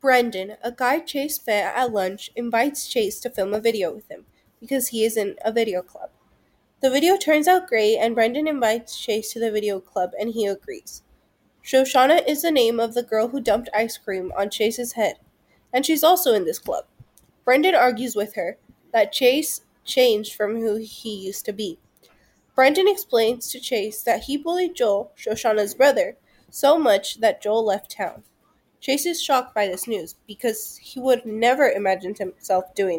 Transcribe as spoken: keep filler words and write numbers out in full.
Brendan, a guy Chase met at lunch, invites Chase to film a video with him because he is in a video club. The video turns out great, and Brendan invites Chase to the video club, and he agrees. Shoshana is the name of the girl who dumped ice cream on Chase's head, and she's also in this club. Brendan argues with her that Chase changed from who he used to be. Brendan explains to Chase that he bullied Joel, Shoshana's brother, so much that Joel left town. Chase is shocked by this news because he would never imagined himself doing